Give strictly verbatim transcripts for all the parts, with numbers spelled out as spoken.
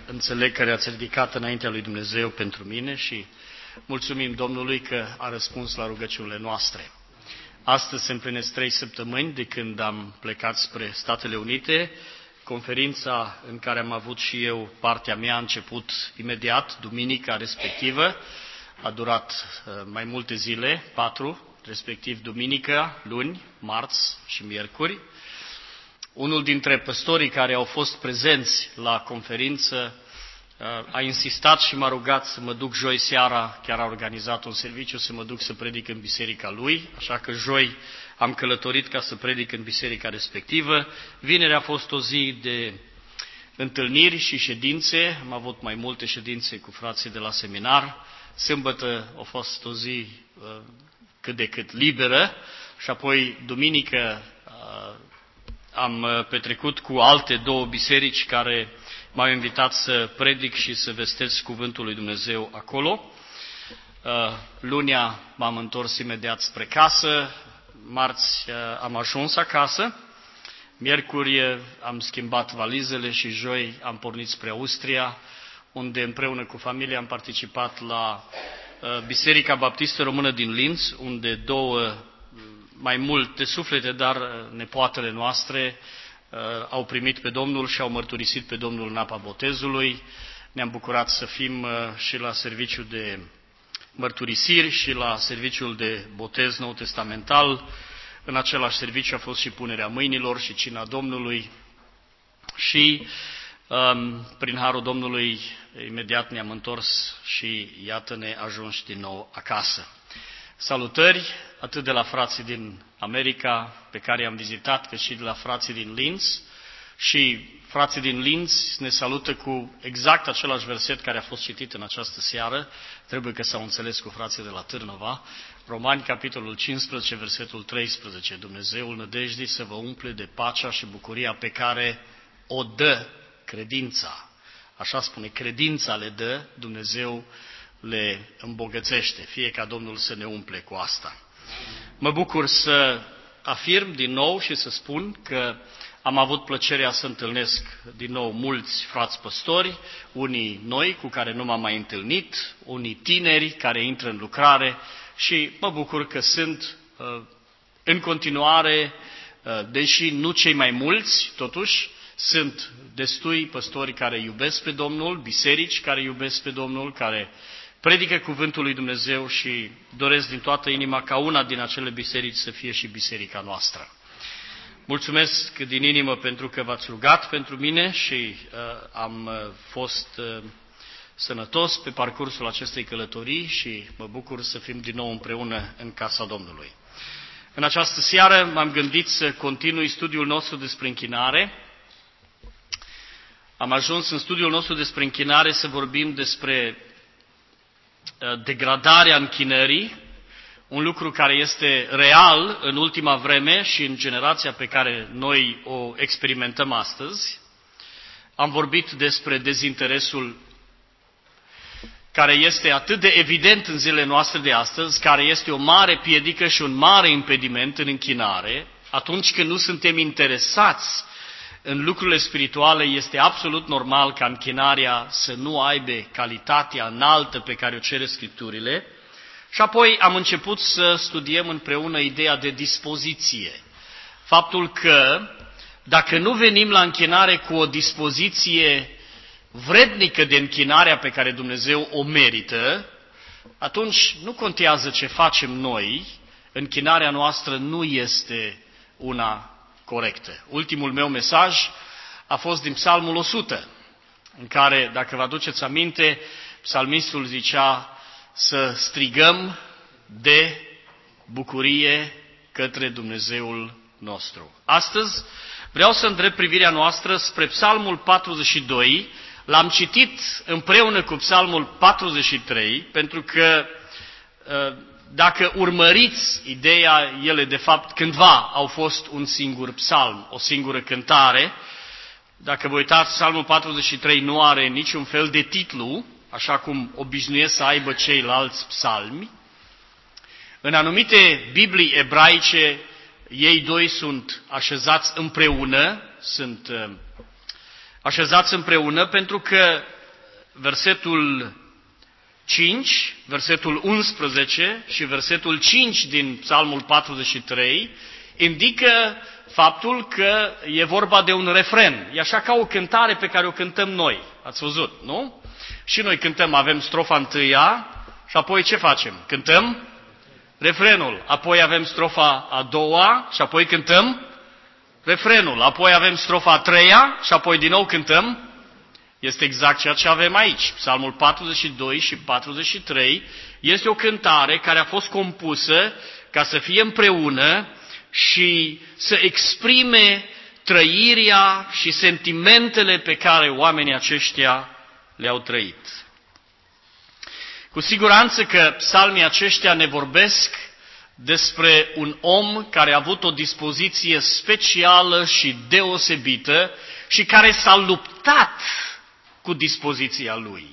înțeleg că ne-ați ridicat înaintea lui Dumnezeu pentru mine și mulțumim Domnului că a răspuns la rugăciunile noastre. Astăzi se împlinesc trei săptămâni de când am plecat spre Statele Unite. Conferința în care am avut și eu partea mea a început imediat, duminica respectivă. A durat mai multe zile, patru, respectiv duminică, luni, marți și miercuri. Unul dintre păstorii care au fost prezenți la conferință a insistat și m-a rugat să mă duc joi seara, chiar a organizat un serviciu să mă duc să predic în biserica lui, așa că joi am călătorit ca să predic în biserica respectivă. Vineri a fost o zi de întâlniri și ședințe, am avut mai multe ședințe cu frații de la seminar. Sâmbătă a fost o zi uh, cât de cât liberă și apoi duminică uh, am petrecut cu alte două biserici care m-au invitat să predic și să vestesc cuvântul lui Dumnezeu acolo. Uh, lunia m-am întors imediat spre casă, marți uh, am ajuns acasă, miercuri am schimbat valizele și joi am pornit spre Austria, unde împreună cu familia am participat la uh, Biserica Baptistă Română din Linz, unde două mai multe suflete, dar nepoatele noastre uh, au primit pe Domnul și au mărturisit pe Domnul în apa botezului. Ne-am bucurat să fim uh, și la serviciul de mărturisiri și la serviciul de botez nou testamental. În același serviciu a fost și punerea mâinilor și cina Domnului și um, prin harul Domnului imediat ne-am întors și iată-ne ajunși din nou acasă. Salutări atât de la frații din America pe care i-am vizitat, cât și de la frații din Linz. Și frații din Linz ne salută cu exact același verset care a fost citit în această seară. Trebuie că s-au înțeles cu frații de la Târnăva. Romani, capitolul cincisprezece, versetul treisprezece. Dumnezeul nădejdii să vă umple de pacea și bucuria pe care o dă credința. Așa spune, credința le dă, Dumnezeu le îmbogățește. Fie ca Domnul să ne umple cu asta. Mă bucur să afirm din nou și să spun că am avut plăcerea să întâlnesc din nou mulți frați păstori, unii noi cu care nu m-am mai întâlnit, unii tineri care intră în lucrare și mă bucur că sunt în continuare, deși nu cei mai mulți, totuși sunt destui păstori care iubesc pe Domnul, biserici care iubesc pe Domnul, care predică cuvântul lui Dumnezeu și doresc din toată inima ca una din acele biserici să fie și biserica noastră. Mulțumesc din inimă pentru că v-ați rugat pentru mine și uh, am uh, fost uh, sănătos pe parcursul acestei călătorii și mă bucur să fim din nou împreună în casa Domnului. În această seară m-am gândit să continui studiul nostru despre închinare. Am ajuns în studiul nostru despre închinare să vorbim despre degradarea închinării, un lucru care este real în ultima vreme și în generația pe care noi o experimentăm astăzi. Am vorbit despre dezinteresul care este atât de evident în zilele noastre de astăzi, care este o mare piedică și un mare impediment în închinare. Atunci când nu suntem interesați în lucrurile spirituale, este absolut normal ca închinarea să nu aibă calitatea înaltă pe care o cere Scripturile. Și apoi am început să studiem împreună ideea de dispoziție. Faptul că dacă nu venim la închinare cu o dispoziție vrednică de închinarea pe care Dumnezeu o merită, atunci nu contează ce facem noi, închinarea noastră nu este una corectă. Ultimul meu mesaj a fost din Psalmul o sută, în care, dacă vă aduceți aminte, psalmistul zicea să strigăm de bucurie către Dumnezeul nostru. Astăzi vreau să îndrept privirea noastră spre Psalmul patruzeci și doi. L-am citit împreună cu Psalmul patruzeci și trei, pentru că dacă urmăriți ideea, ele de fapt cândva au fost un singur psalm, o singură cântare. Dacă vă uitați, Psalmul patruzeci și trei nu are niciun fel de titlu, așa cum obișnuiesc să aibă ceilalți psalmi. În anumite Biblii ebraice, ei doi sunt așezați împreună, sunt așezați împreună pentru că versetul cinci, versetul unsprezece și versetul cinci din Psalmul patruzeci și trei indică faptul că e vorba de un refren. E așa ca o cântare pe care o cântăm noi. Ați văzut, nu? Și noi cântăm, avem strofa întâia și apoi ce facem? Cântăm refrenul. Apoi avem strofa a doua și apoi cântăm refrenul. Apoi avem strofa a treia și apoi din nou cântăm. Este exact ceea ce avem aici. Psalmul patruzeci și doi și patruzeci și trei este o cântare care a fost compusă ca să fie împreună și să exprime trăirea și sentimentele pe care oamenii aceștia le-au trăit. Cu siguranță că psalmii aceștia ne vorbesc despre un om care a avut o dispoziție specială și deosebită și care s-a luptat cu dispoziția lui.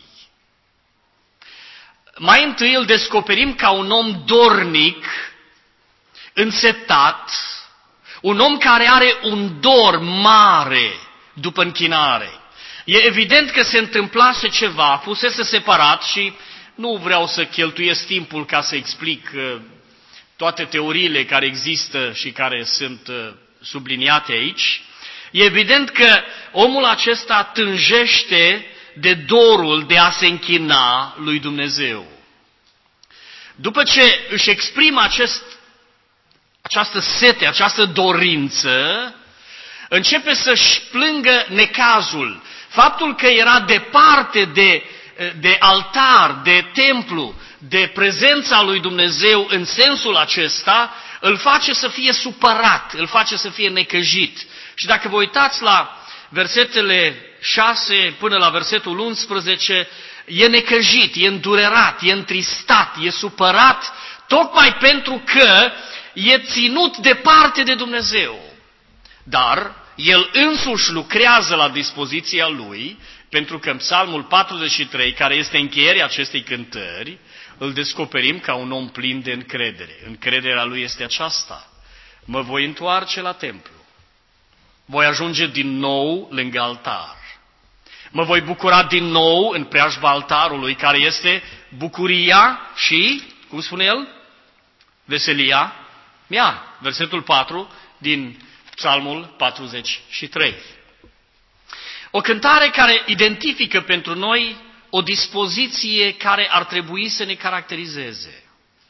Mai întâi îl descoperim ca un om dornic, însetat, un om care are un dor mare după închinare. E evident că se întâmplase ceva, fusese separat și nu vreau să cheltuiesc timpul ca să explic toate teoriile care există și care sunt subliniate aici. E evident că omul acesta tânjește de dorul de a se închina lui Dumnezeu. După ce își exprimă acest, această sete, această dorință, începe să-și plângă necazul. Faptul că era departe de, de altar, de templu, de prezența lui Dumnezeu în sensul acesta, îl face să fie supărat, îl face să fie necăjit. Și dacă vă uitați la versetele șase până la versetul unsprezece, e necăjit, e îndurerat, e întristat, e supărat, tocmai pentru că e ținut departe de Dumnezeu. Dar el însuși lucrează la dispoziția lui, pentru că în Psalmul patruzeci și trei, care este încheierea acestei cântări, îl descoperim ca un om plin de încredere. Încrederea lui este aceasta: mă voi întoarce la templu. Voi ajunge din nou lângă altar. Mă voi bucura din nou în preajma altarului, care este bucuria și, cum spune el, veselia mea. Versetul patru din Psalmul patruzeci și trei. O cântare care identifică pentru noi o dispoziție care ar trebui să ne caracterizeze.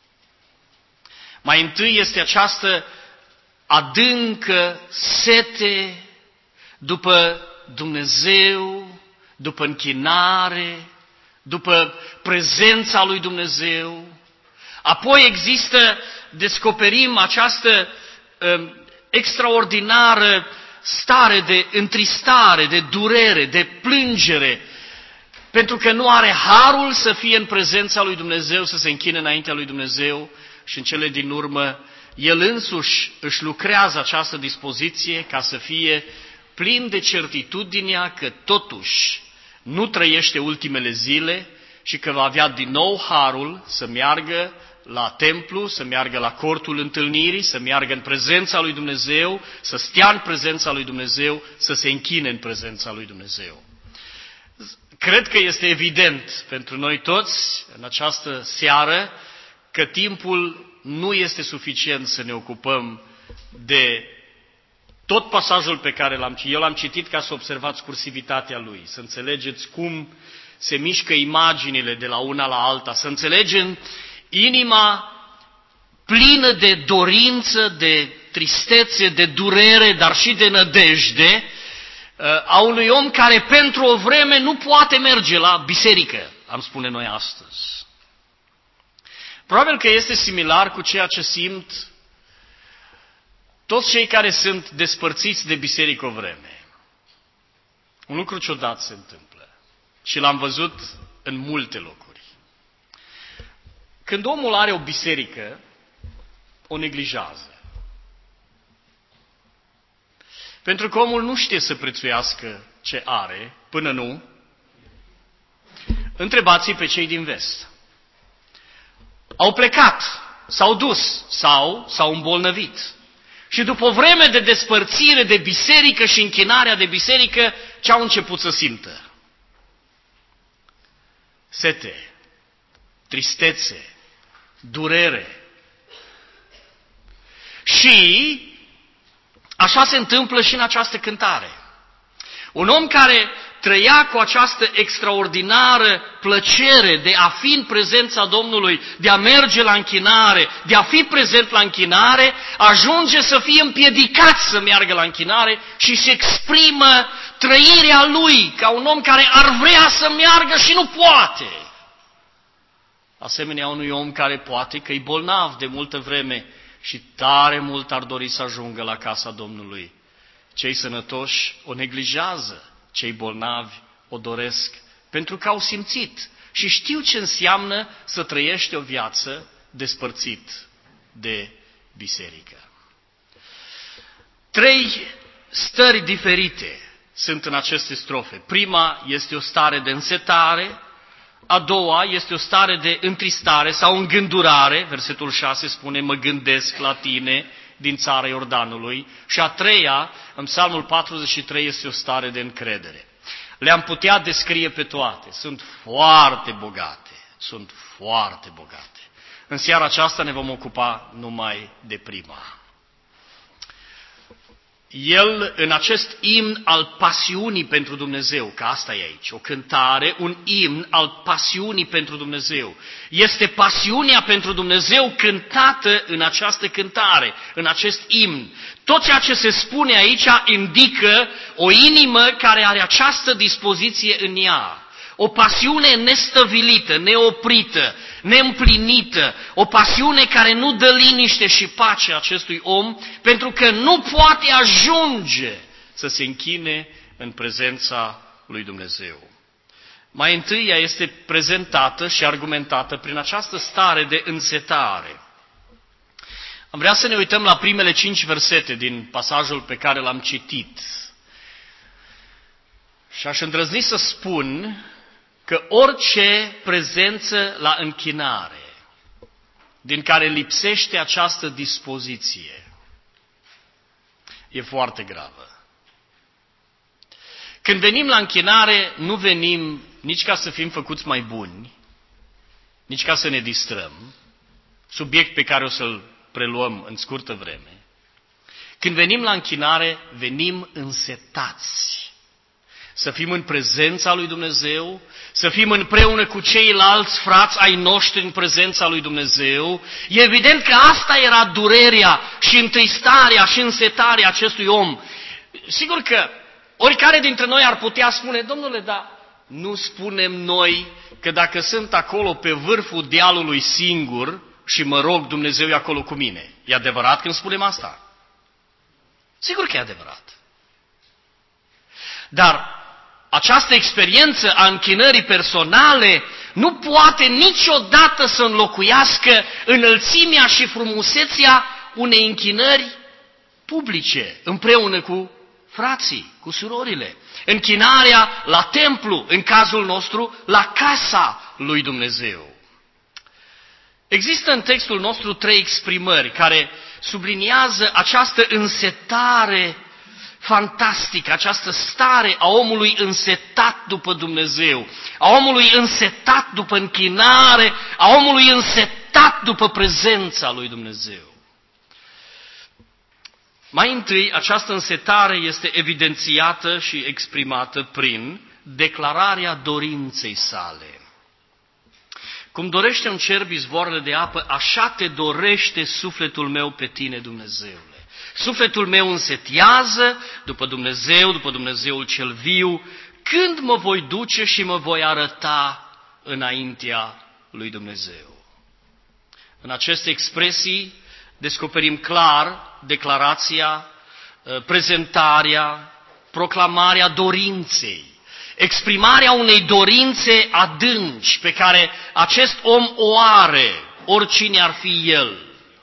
Mai întâi este această adâncă sete după Dumnezeu, după închinare, după prezența lui Dumnezeu. Apoi există, descoperim această uh, extraordinară stare de întristare, de durere, de plângere, pentru că nu are harul să fie în prezența lui Dumnezeu, să se închine înaintea lui Dumnezeu și în cele din urmă el însuși își lucrează această dispoziție ca să fie plin de certitudinea că totuși nu trăiește ultimele zile și că va avea din nou harul să meargă la templu, să meargă la cortul întâlnirii, să meargă în prezența lui Dumnezeu, să stea în prezența lui Dumnezeu, să se închine în prezența lui Dumnezeu. Cred că este evident pentru noi toți în această seară că timpul nu este suficient să ne ocupăm de tot pasajul pe care l-am citit. Eu l-am citit ca să observați cursivitatea lui, să înțelegeți cum se mișcă imaginile de la una la alta, să înțelegem inima plină de dorință, de tristețe, de durere, dar și de nădejde a unui om care pentru o vreme nu poate merge la biserică, am spune noi astăzi. Probabil că este similar cu ceea ce simt toți cei care sunt despărțiți de biserică o vreme. Un lucru ciudat se întâmplă și l-am văzut în multe locuri. Când omul are o biserică, o neglijează. Pentru că omul nu știe să prețuiască ce are până nu. Întrebați-i pe cei din vest. Au plecat, s-au dus sau s-au îmbolnăvit. Și după o vreme de despărțire de biserică și închinarea de biserică, ce au început să simtă? sete, tristețe, durere. Și așa se întâmplă și în această cântare. Un om care trăia cu această extraordinară plăcere de a fi în prezența Domnului, de a merge la închinare, de a fi prezent la închinare, ajunge să fie împiedicat să meargă la închinare și se exprimă trăirea lui ca un om care ar vrea să meargă și nu poate. Asemenea unui om care poate că e bolnav de multă vreme și tare mult ar dori să ajungă la casa Domnului. Cei sănătoși o neglijează, cei bolnavi o doresc, pentru că au simțit și știu ce înseamnă să trăiești o viață despărțit de biserică. Trei stări diferite sunt în aceste strofe. Prima este o stare de însetare, a doua este o stare de întristare sau îngândurare, versetul șase spune, mă gândesc la tine din țara Iordanului, și a treia, în Psalmul patruzeci și trei, este o stare de încredere. Le-am putea descrie pe toate, sunt foarte bogate, sunt foarte bogate. În seara aceasta ne vom ocupa numai de prima. El, în acest imn al pasiunii pentru Dumnezeu, că asta e aici, o cântare, un imn al pasiunii pentru Dumnezeu. Este pasiunea pentru Dumnezeu cântată în această cântare, în acest imn. Tot ceea ce se spune aici indică o inimă care are această dispoziție în ea. O pasiune nestăvilită, neoprită, neîmplinită, o pasiune care nu dă liniște și pace acestui om, pentru că nu poate ajunge să se închine în prezența lui Dumnezeu. Mai întâi ea este prezentată și argumentată prin această stare de însetare. Am vrea să ne uităm la primele cinci versete din pasajul pe care l-am citit. Și aș îndrăzni să spun că orice prezență la închinare din care lipsește această dispoziție e foarte gravă. Când venim la închinare, nu venim nici ca să fim făcuți mai buni, nici ca să ne distrăm, subiect pe care o să-l preluăm în scurtă vreme. Când venim la închinare, venim însetați. Să fim în prezența lui Dumnezeu, să fim împreună cu ceilalți frați ai noștri în prezența lui Dumnezeu. E evident că asta era durerea și întristarea și însetarea acestui om. Sigur că oricare dintre noi ar putea spune, domnule, dar nu spunem noi că dacă sunt acolo pe vârful dealului singur și mă rog, Dumnezeu e acolo cu mine. E adevărat când spunem asta? Sigur că e adevărat. Dar această experiență a închinării personale nu poate niciodată să înlocuiască înălțimea și frumusețea unei închinări publice, împreună cu frații, cu surorile. Închinarea la templu, în cazul nostru, la casa lui Dumnezeu. Există în textul nostru trei exprimări care subliniază această însetare fantastică, această stare a omului însetat după Dumnezeu, a omului însetat după închinare, a omului însetat după prezența lui Dumnezeu. Mai întâi, această însetare este evidențiată și exprimată prin declararea dorinței sale. Cum dorește un cer izvoarele de apă, așa te dorește sufletul meu pe tine, Dumnezeule. Sufletul meu însetiază după Dumnezeu, după Dumnezeul cel viu, când mă voi duce și mă voi arăta înaintea lui Dumnezeu. În aceste expresii descoperim clar declarația, prezentarea, proclamarea dorinței, exprimarea unei dorințe adânci pe care acest om o are, oricine ar fi el.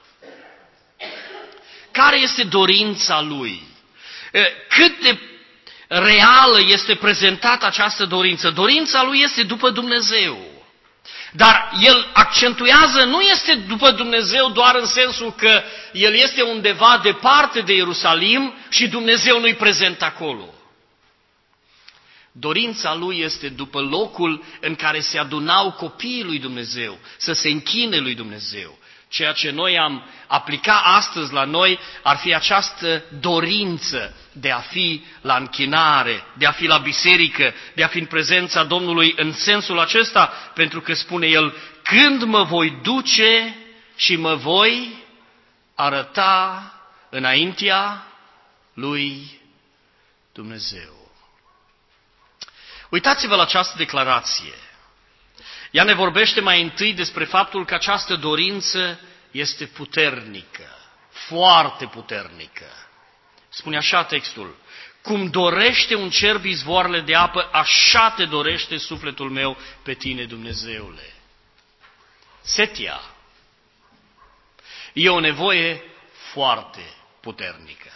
Care este dorința lui? Cât de reală este prezentată această dorință? Dorința lui este după Dumnezeu. Dar el accentuează, nu este după Dumnezeu doar în sensul că el este undeva departe de Ierusalim și Dumnezeu nu-i prezent acolo. Dorința lui este după locul în care se adunau copiii lui Dumnezeu, să se închine lui Dumnezeu. Ceea ce noi am aplica astăzi la noi ar fi această dorință de a fi la închinare, de a fi la biserică, de a fi în prezența Domnului în sensul acesta, pentru că spune el, când mă voi duce și mă voi arăta înaintea lui Dumnezeu. Uitați-vă la această declarație. Ea ne vorbește mai întâi despre faptul că această dorință este puternică, foarte puternică. Spune așa textul, cum dorește un cerb izvoarele de apă, așa te dorește sufletul meu pe tine, Dumnezeule. Setia e o nevoie foarte puternică.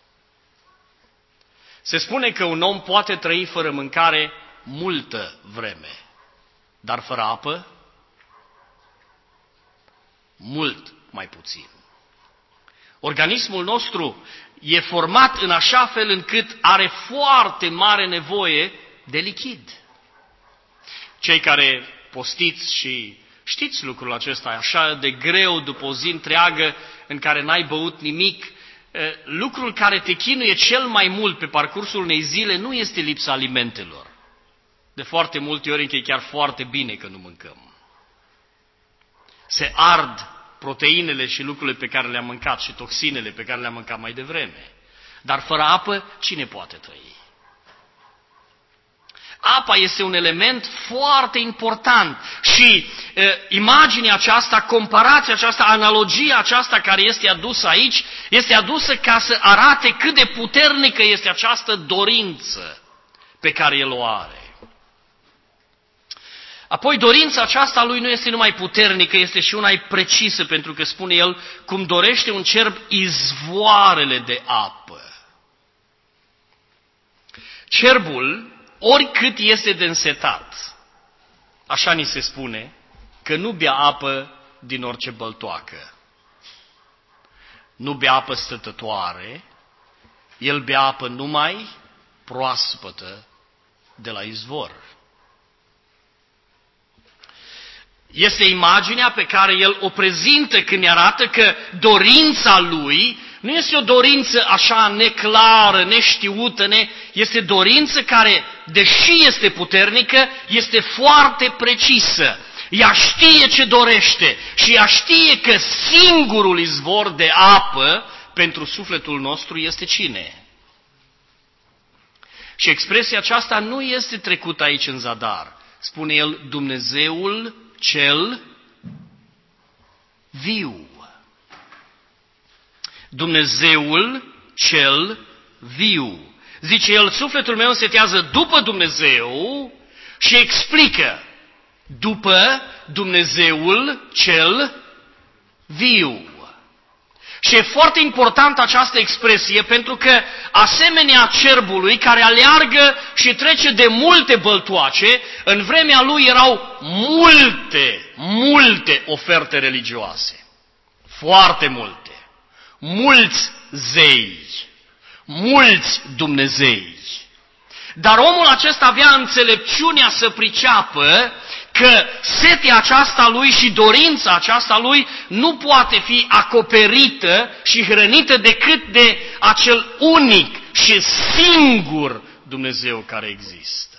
Se spune că un om poate trăi fără mâncare multă vreme, dar fără apă, mult mai puțin. Organismul nostru e format în așa fel încât are foarte mare nevoie de lichid. Cei care postiți și știți lucrul acesta, așa de greu după o zi întreagă în care n-ai băut nimic, lucrul care te chinuie cel mai mult pe parcursul unei zile nu este lipsa alimentelor. De foarte multe ori încă e chiar foarte bine că nu mâncăm. Se ard proteinele și lucrurile pe care le-am mâncat și toxinele pe care le-am mâncat mai devreme. Dar fără apă, cine poate trăi? Apa este un element foarte important și e, imaginea aceasta, comparația aceasta, analogia aceasta care este adusă aici, este adusă ca să arate cât de puternică este această dorință pe care el o are. Apoi dorința aceasta lui nu este numai puternică, este și una precisă, pentru că spune el, cum dorește un cerb izvoarele de apă. Cerbul, oricât este de însetat, așa ni se spune, că nu bea apă din orice băltoacă. Nu bea apă stătătoare, el bea apă numai proaspătă de la izvor. Este imaginea pe care el o prezintă când ne arată că dorința lui nu este o dorință așa neclară, neștiută, ne... este dorință care, deși este puternică, este foarte precisă. Ea știe ce dorește și ea știe că singurul izvor de apă pentru sufletul nostru este cine? Și expresia aceasta nu este trecută aici în zadar. Spune el, Dumnezeul cel viu. Dumnezeul cel viu. Zice el, sufletul meu însetează după Dumnezeu și explică după Dumnezeul cel viu. Și e foarte importantă această expresie pentru că asemenea cerbului care aleargă și trece de multe băltoace, în vremea lui erau multe, multe oferte religioase. Foarte multe. Mulți zei. Mulți Dumnezei. Dar omul acesta avea înțelepciunea să priceapă că setea aceasta lui și dorința aceasta lui nu poate fi acoperită și hrănită decât de acel unic și singur Dumnezeu care există.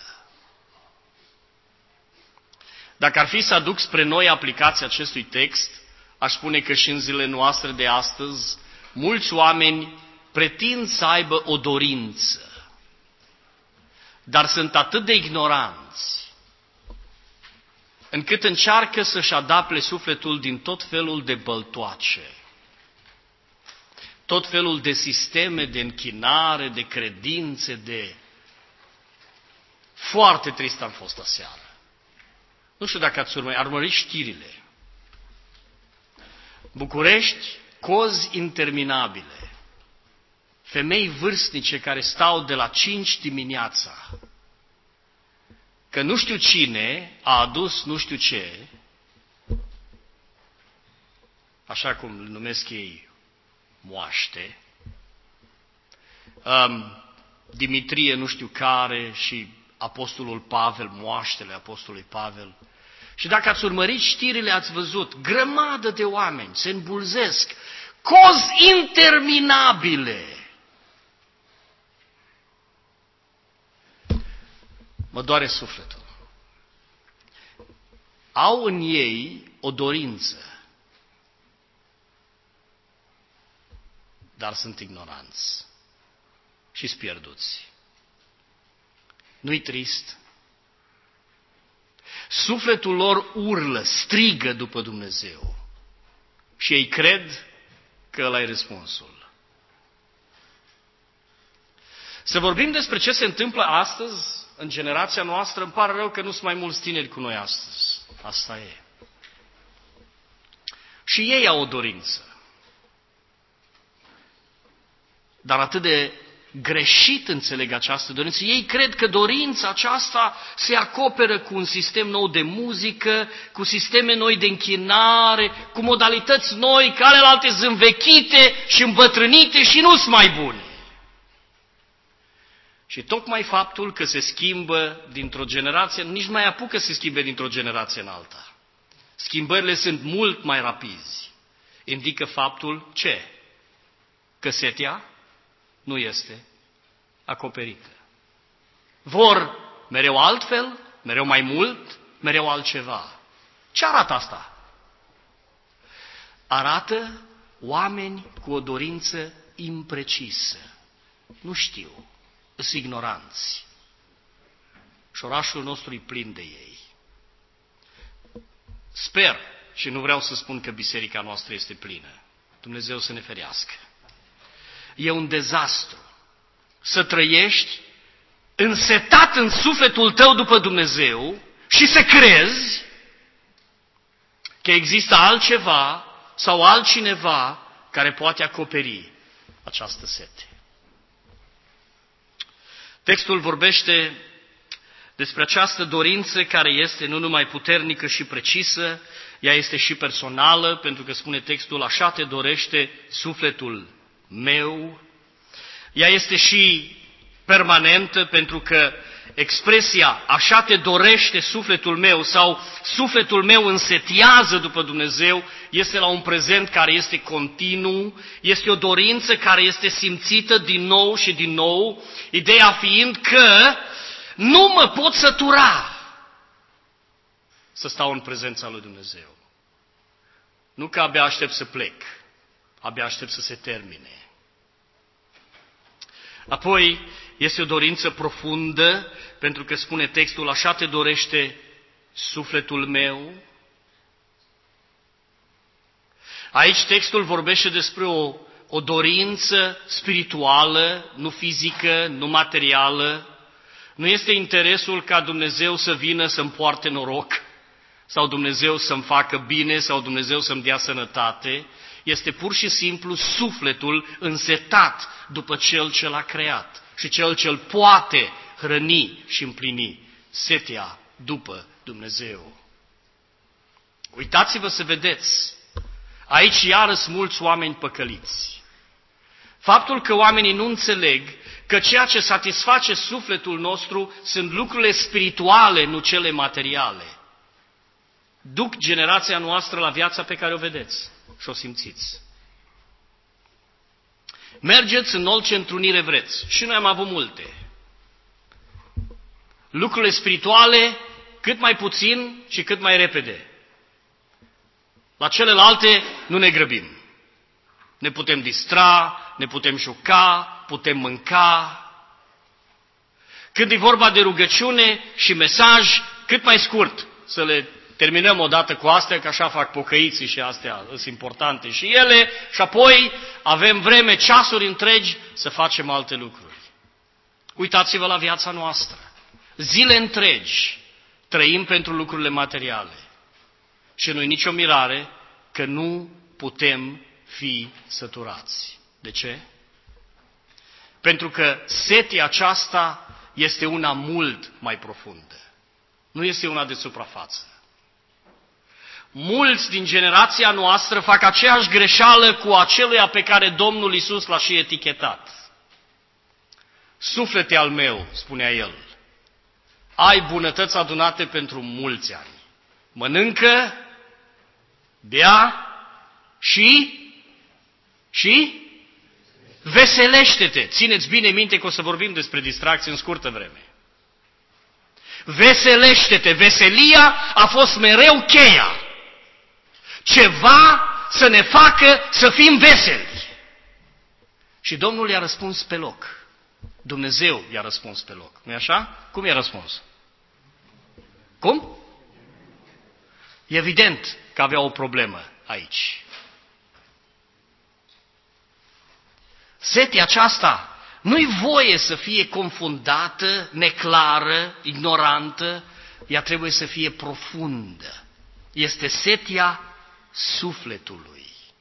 Dacă ar fi să aduc spre noi aplicația acestui text, aș spune că și în zilele noastre de astăzi, mulți oameni pretind să aibă o dorință, dar sunt atât de ignoranți, încât încearcă să-și adapte sufletul din tot felul de băltoace, tot felul de sisteme de închinare, de credințe, de... Foarte trist am fost aseară. Nu știu dacă ați urmărit, ar urmări știrile. București, cozi interminabile. Femei vârstnice care stau de la cinci dimineața. Că nu știu cine a adus nu știu ce, așa cum îl numesc ei, moaște, um, Dimitrie nu știu care și apostolul Pavel, moaștele apostolului Pavel. Și dacă ați urmărit știrile, ați văzut, grămadă de oameni se îmbulzesc, cozi interminabile. Mă doare sufletul. Au în ei o dorință, dar sunt ignoranți și spierduți. Nu-i trist? Sufletul lor urlă, strigă după Dumnezeu și ei cred că ăla e răspunsul. Să vorbim despre ce se întâmplă astăzi, în generația noastră, îmi pare rău că nu sunt mai mulți tineri cu noi astăzi. Asta e. Și ei au o dorință. Dar atât de greșit înțeleg această dorință. Ei cred că dorința aceasta se acoperă cu un sistem nou de muzică, cu sisteme noi de închinare, cu modalități noi, care alte sunt învechite și îmbătrânite și nu sunt mai bune. Și tocmai faptul că se schimbă dintr-o generație, nici nu mai apucă să se schimbe dintr-o generație în alta. Schimbările sunt mult mai rapizi. Indică faptul ce? Că setea nu este acoperită. Vor mereu altfel, mereu mai mult, mereu altceva. Ce arată asta? Arată oameni cu o dorință imprecisă. Nu știu, sunt ignoranți. Și orașul nostru e plin de ei. Sper și nu vreau să spun că biserica noastră este plină. Dumnezeu să ne ferească. E un dezastru să trăiești însetat în sufletul tău după Dumnezeu și să crezi că există altceva sau altcineva care poate acoperi această sete. Textul vorbește despre această dorință care este nu numai puternică și precisă, ea este și personală, pentru că spune textul, așa te dorește sufletul meu. Ea este și permanentă, pentru că expresia așa te dorește sufletul meu sau sufletul meu însetiază după Dumnezeu este la un prezent care este continuu, este o dorință care este simțită din nou și din nou, ideea fiind că nu mă pot sătura să stau în prezența lui Dumnezeu. Nu că abia aștept să plec, abia aștept să se termine. Apoi este o dorință profundă, pentru că spune textul, așa te dorește sufletul meu. Aici textul vorbește despre o, o dorință spirituală, nu fizică, nu materială. Nu este interesul ca Dumnezeu să vină să-mi poarte noroc, sau Dumnezeu să-mi facă bine, sau Dumnezeu să-mi dea sănătate. Este pur și simplu sufletul însetat după Cel ce l-a creat și Cel ce-l poate hrăni și împlini, setea după Dumnezeu. Uitați-vă să vedeți, aici iarăși mulți oameni păcăliți. Faptul că oamenii nu înțeleg că ceea ce satisface sufletul nostru sunt lucrurile spirituale, nu cele materiale, duc generația noastră la viața pe care o vedeți și o simțiți. Mergeți în orice întrunire vreți. Și noi am avut multe. Lucrurile spirituale cât mai puțin și cât mai repede. La celelalte nu ne grăbim. Ne putem distra, ne putem juca, putem mânca. Când e vorba de rugăciune și mesaj, cât mai scurt să le terminăm odată cu astea, că așa fac pocăiții și astea sunt importante și ele, și apoi avem vreme, ceasuri întregi, să facem alte lucruri. Uitați-vă la viața noastră. Zile întregi trăim pentru lucrurile materiale. Și nu-i nicio mirare că nu putem fi săturați. De ce? Pentru că setea aceasta este una mult mai profundă. Nu este una de suprafață. Mulți din generația noastră fac aceeași greșeală cu aceluia pe care Domnul Iisus l-a și etichetat. Suflete al meu, spunea el, ai bunătăți adunate pentru mulți ani. Mănâncă, bea și, și veselește-te. Țineți bine minte că o să vorbim despre distracții în scurtă vreme. Veselește-te. Veselia a fost mereu cheia. Ceva să ne facă să fim veseli. Și Domnul i-a răspuns pe loc. Dumnezeu i-a răspuns pe loc. Nu-i așa? Cum i-a răspuns? Cum? E evident că avea o problemă aici. Setea aceasta nu-i voie să fie confundată, neclară, ignorantă, ea trebuie să fie profundă. Este setea sufletului.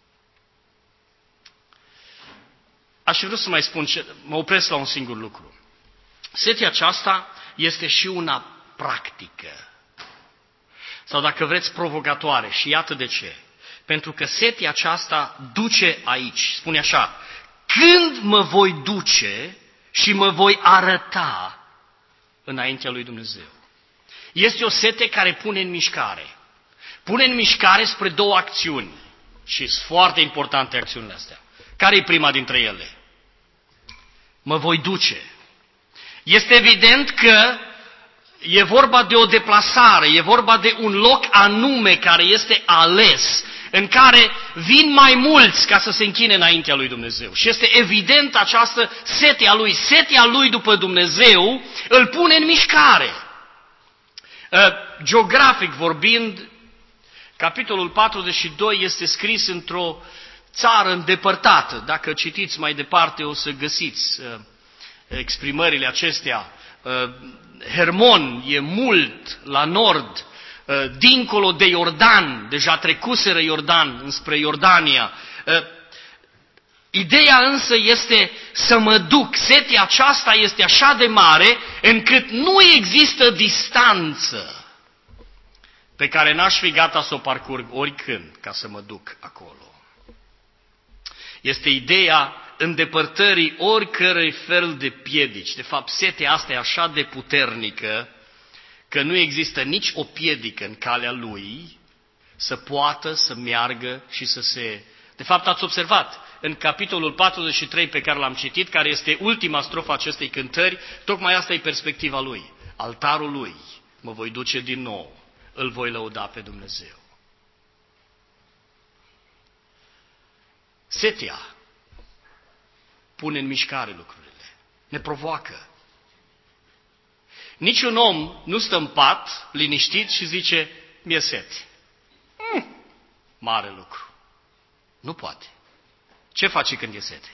Aș vrea să mai spun, ce, mă opresc la un singur lucru. Setea aceasta este și una practică. Sau dacă vreți, provocatoare. Și iată de ce. Pentru că setea aceasta duce aici. Spune așa, când mă voi duce și mă voi arăta înaintea lui Dumnezeu. Este o sete care pune în mișcare. Pune în mișcare spre două acțiuni. Și sunt foarte importante acțiunile astea. Care e prima dintre ele? Mă voi duce. Este evident că e vorba de o deplasare, e vorba de un loc anume care este ales, în care vin mai mulți ca să se închine înaintea lui Dumnezeu. Și este evident această setea lui, setea lui după Dumnezeu îl pune în mișcare. Geografic vorbind, capitolul patruzeci și doi este scris într-o țară îndepărtată. Dacă citiți mai departe o să găsiți uh, exprimările acestea. Uh, Hermon e mult la nord, uh, dincolo de Iordan, deja trecuseră Iordan înspre Iordania. Uh, ideea însă este să mă duc. Setea aceasta este așa de mare încât nu există distanță pe care n-aș fi gata să o parcurg oricând ca să mă duc acolo. Este ideea îndepărtării oricărui fel de piedici. De fapt, setea asta e așa de puternică că nu există nici o piedică în calea lui să poată să meargă și să se... De fapt, ați observat, în capitolul patruzeci și trei pe care l-am citit, care este ultima strofă acestei cântări, tocmai asta e perspectiva lui. Altarul lui mă voi duce din nou, îl voi lăuda pe Dumnezeu. Setea pune în mișcare lucrurile, ne provoacă. Niciun om nu stă în pat, liniștit și zice, mi-e sete. Mm, mare lucru. Nu poate. Ce face când e sete?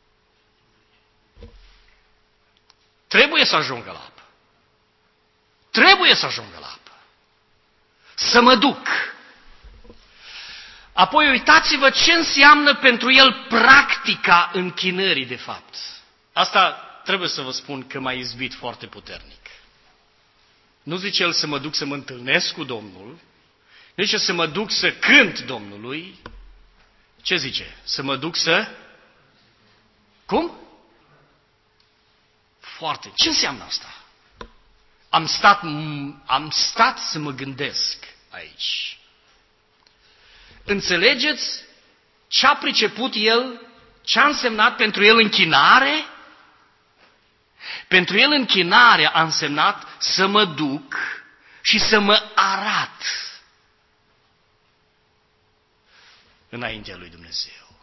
Trebuie să ajungă la apă. Trebuie să ajungă la apă. Să mă duc. Apoi uitați-vă ce înseamnă pentru el practica închinării, de fapt. Asta trebuie să vă spun că m-a izbit foarte puternic. Nu zice el să mă duc să mă întâlnesc cu Domnul, nu zice să mă duc să cânt Domnului. Ce zice? Să mă duc să... Cum? Foarte. Ce înseamnă asta? Am stat, am stat să mă gândesc aici. Înțelegeți ce a priceput el, ce a însemnat pentru el închinare? Pentru el închinarea a însemnat să mă duc și să mă arat înaintea lui Dumnezeu.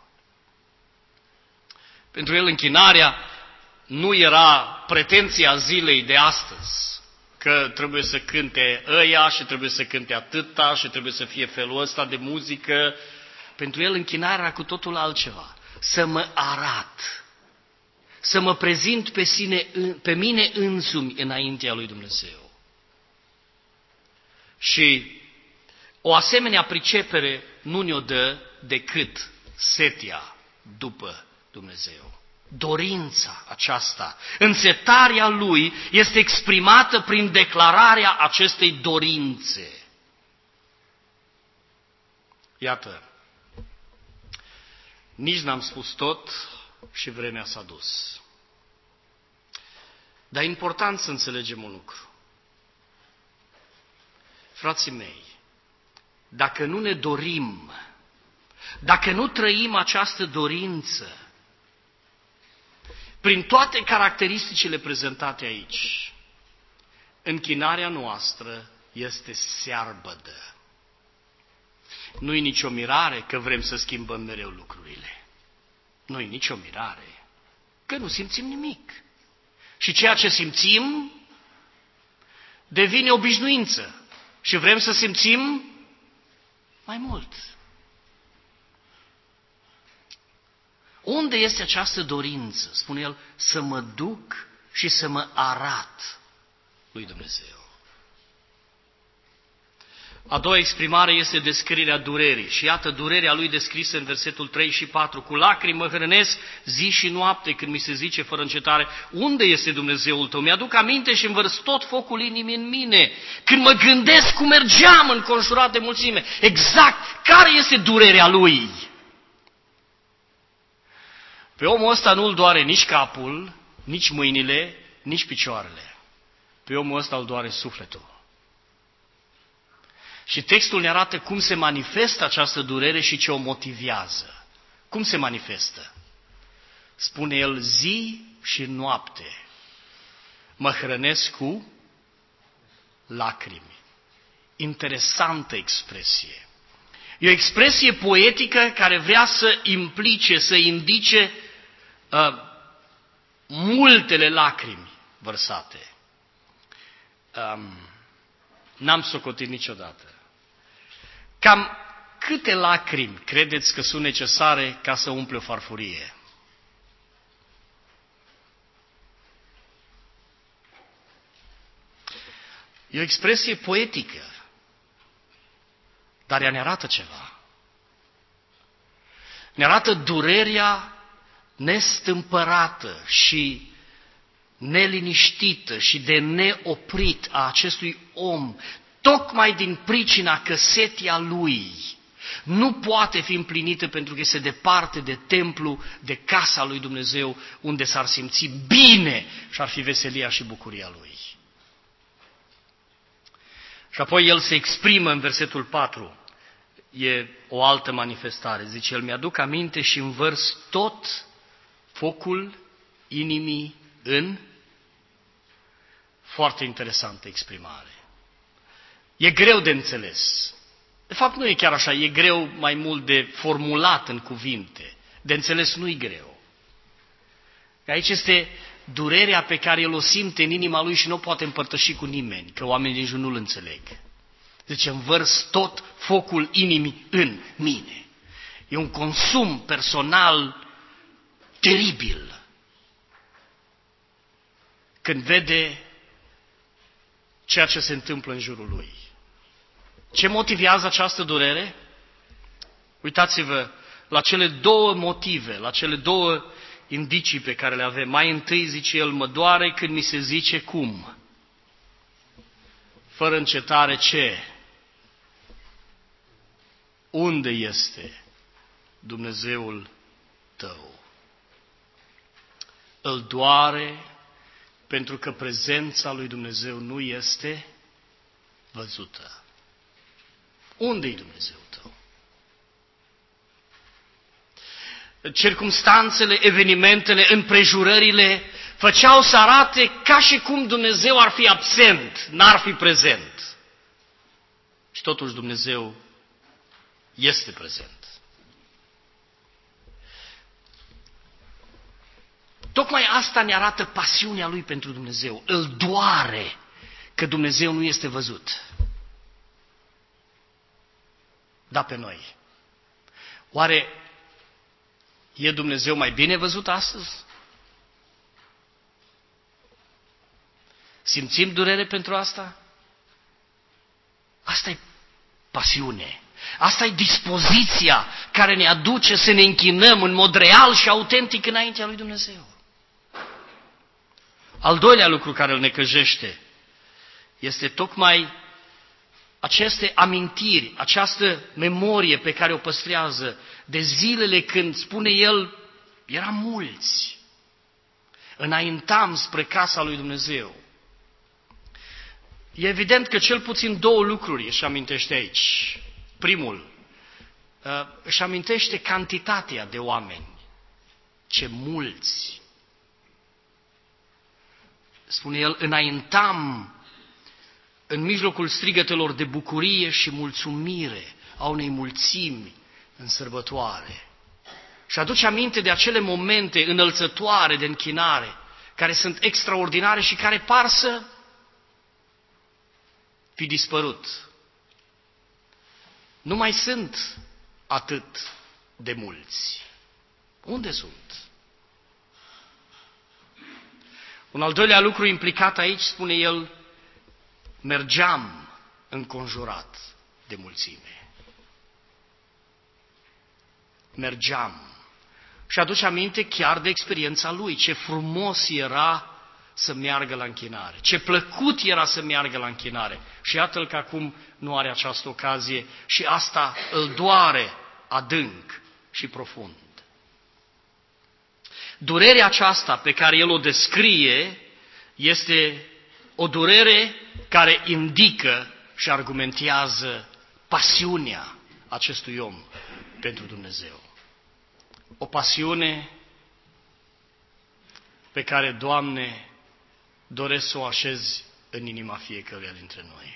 Pentru el închinarea nu era pretenția zilei de astăzi, că trebuie să cânte ăia și trebuie să cânte atâta și trebuie să fie felul ăsta de muzică. Pentru el închinarea era cu totul altceva. Să mă arat, să mă prezint pe, sine, pe mine însumi înaintea lui Dumnezeu. Și o asemenea pricepere nu ne-o dă decât setea după Dumnezeu. Dorința aceasta, însetarea lui este exprimată prin declararea acestei dorințe. Iată, nici n-am spus tot și vremea s-a dus. Dar e important să înțelegem un lucru. Frații mei, dacă nu ne dorim, dacă nu trăim această dorință, prin toate caracteristicile prezentate aici, închinarea noastră este searbădă. Nu-i nicio mirare că vrem să schimbăm mereu lucrurile. Nu-i nicio mirare că nu simțim nimic. Și ceea ce simțim devine obișnuință și vrem să simțim mai mult. Unde este această dorință? Spune el, să mă duc și să mă arat lui Dumnezeu. A doua exprimare este descrierea durerii. Și iată durerea lui descrisă în versetul trei și patru. Cu lacrimi mă hrănesc zi și noapte când mi se zice fără încetare, unde este Dumnezeul tău? Mi-aduc aminte și învărs tot focul inimii în mine. Când mă gândesc cum mergeam înconjurat de mulțime. Exact care este durerea lui? Pe omul ăsta nu-l doare nici capul, nici mâinile, nici picioarele. Pe omul ăsta îl doare sufletul. Și textul ne arată cum se manifestă această durere și ce o motivează. Cum se manifestă? Spune el, zi și noapte mă hrănesc cu lacrimi. Interesantă expresie. E o expresie poetică care vrea să implice, să indice uh, multele lacrimi vărsate. Um, N-am socotit niciodată. Cam câte lacrimi credeți că sunt necesare ca să umple o farfurie? E o expresie poetică, dar ea ne arată ceva. Ne arată durerea nestâmpărată și neliniștită și de neoprit a acestui om, tocmai din pricina că setia lui nu poate fi împlinită pentru că este departe de templu, de casa lui Dumnezeu, unde s-ar simți bine și ar fi veselia și bucuria lui. Și apoi el se exprimă în versetul patru, e o altă manifestare, zice, el mi-aduc aminte și învărs tot focul inimii în. Foarte interesantă exprimare. E greu de înțeles. De fapt nu e chiar așa, e greu mai mult de formulat în cuvinte. De înțeles nu e greu. Aici este durerea pe care el o simte în inima lui și nu o poate împărtăși cu nimeni, că oamenii din jur nu-l înțeleg. Zice, învărs tot focul inimii în mine. E un consum personal teribil. Când vede ceea ce se întâmplă în jurul lui. Ce motivează această durere? Uitați-vă la cele două motive, la cele două indicii pe care le avem. Mai întâi zice el, mă doare când mi se zice cum. Fără încetare ce? Unde este Dumnezeul tău? Îl doare pentru că prezența lui Dumnezeu nu este văzută. Unde-i Dumnezeu tău? Circumstanțele, evenimentele, împrejurările făceau să arate ca și cum Dumnezeu ar fi absent, n-ar fi prezent. Și totuși Dumnezeu este prezent. Tocmai asta ne arată pasiunea lui pentru Dumnezeu. Îl doare că Dumnezeu nu este văzut. Da, pe noi. Oare e Dumnezeu mai bine văzut astăzi? Simțim durere pentru asta? Asta e pasiune. Asta e dispoziția care ne aduce să ne închinăm în mod real și autentic înaintea lui Dumnezeu. Al doilea lucru care îl necăjește este tocmai aceste amintiri, această memorie pe care o păstrează de zilele când, spune el, eram mulți. Înaintam spre casa lui Dumnezeu. E evident că cel puțin două lucruri își amintește aici. Primul, își amintește cantitatea de oameni. Ce mulți! Spune el, înaintam în mijlocul strigătelor de bucurie și mulțumire a unei mulțimi în sărbătoare. Și aduce aminte de acele momente înălțătoare de închinare, care sunt extraordinare și care par să fi dispărut. Nu mai sunt atât de mulți. Unde sunt? Un al doilea lucru implicat aici, spune el, mergeam înconjurat de mulțime. Mergeam. Și aduce aminte chiar de experiența lui, ce frumos era să meargă la închinare, ce plăcut era să meargă la închinare. Și iată-l că acum nu are această ocazie și asta îl doare adânc și profund. Durerea aceasta pe care el o descrie este o durere care indică și argumentează pasiunea acestui om pentru Dumnezeu. O pasiune pe care, Doamne, doresc să o așezi în inima fiecăruia dintre noi.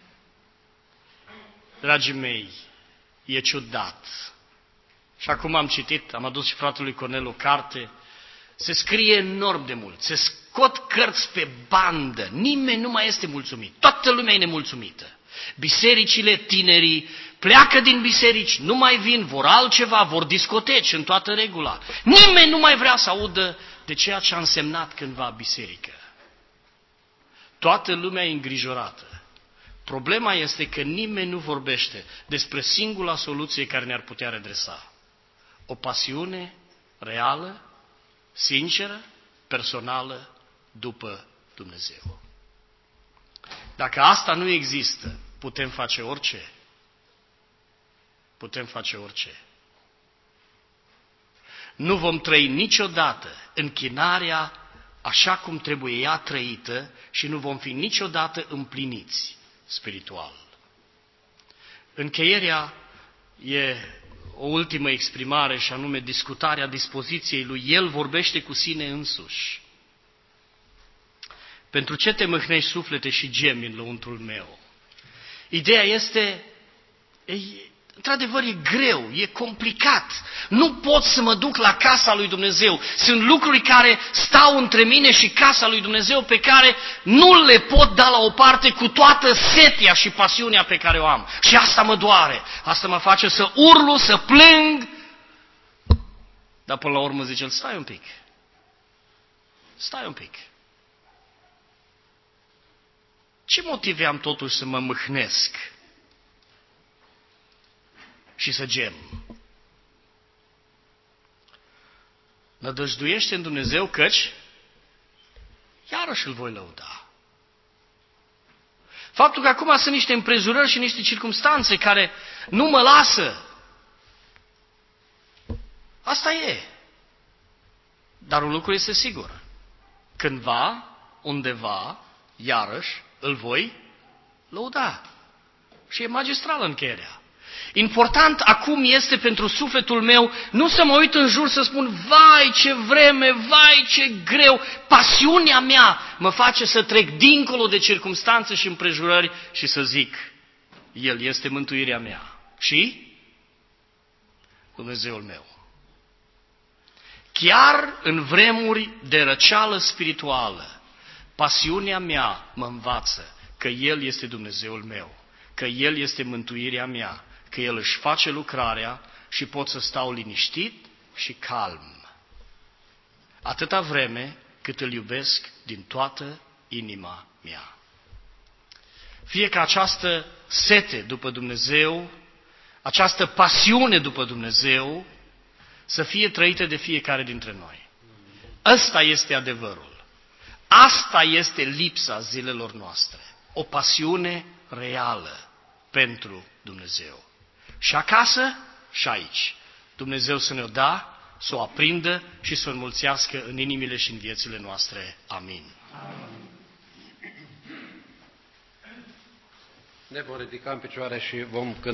Dragii mei, e ciudat. Și acum am citit, am adus și fratelui Cornel o carte, se scrie enorm de mult, se scot cărți pe bandă, nimeni nu mai este mulțumit, toată lumea e nemulțumită. Bisericile, tinerii pleacă din biserici, nu mai vin, vor altceva, vor discoteci în toată regula. Nimeni nu mai vrea să audă de ceea ce a însemnat cândva biserică. Toată lumea e îngrijorată. Problema este că nimeni nu vorbește despre singura soluție care ne-ar putea redresa. O pasiune reală, sinceră, personală, după Dumnezeu. Dacă asta nu există, putem face orice. Putem face orice. Nu vom trăi niciodată închinarea așa cum trebuie ea trăită și nu vom fi niciodată împliniți spiritual. Încheierea e o ultimă exprimare și anume discutarea dispoziției lui. El vorbește cu sine însuși. Pentru ce te mâhnești suflete și gemi în lăuntrul meu? Ideea este, e, într-adevăr e greu, e complicat. Nu pot să mă duc la casa lui Dumnezeu. Sunt lucruri care stau între mine și casa lui Dumnezeu pe care nu le pot da la o parte cu toată setia și pasiunea pe care o am. Și asta mă doare. Asta mă face să urlu, să plâng. Dar până la urmă zice, stai un pic. Stai un pic. Ce motive am totuși să mă mâhnesc și să gem? Nădăjduiește în Dumnezeu căci iarăși îl voi lăuda. Faptul că acum sunt niște împrejurări și niște circumstanțe care nu mă lasă, asta e. Dar un lucru este sigur. Cândva, undeva, iarăși, îl voi lăuda. Și e magistrală încheierea. Important acum este pentru sufletul meu nu să mă uit în jur să spun, vai ce vreme, vai ce greu, pasiunea mea mă face să trec dincolo de circumstanțe și împrejurări și să zic, El este mântuirea mea și Dumnezeul meu. Chiar în vremuri de răceală spirituală, pasiunea mea mă învață că El este Dumnezeul meu, că El este mântuirea mea, că El își face lucrarea și pot să stau liniștit și calm. Atâta vreme cât îl iubesc din toată inima mea. Fie că această sete după Dumnezeu, această pasiune după Dumnezeu, să fie trăită de fiecare dintre noi. Ăsta este adevărul. Asta este lipsa zilelor noastre. O pasiune reală pentru Dumnezeu. Și acasă și aici. Dumnezeu să ne-o da, să o aprindă și să o înmulțească în inimile și în viețile noastre. Amin. Amin. Ne vom ridica în picioare și vom cânta.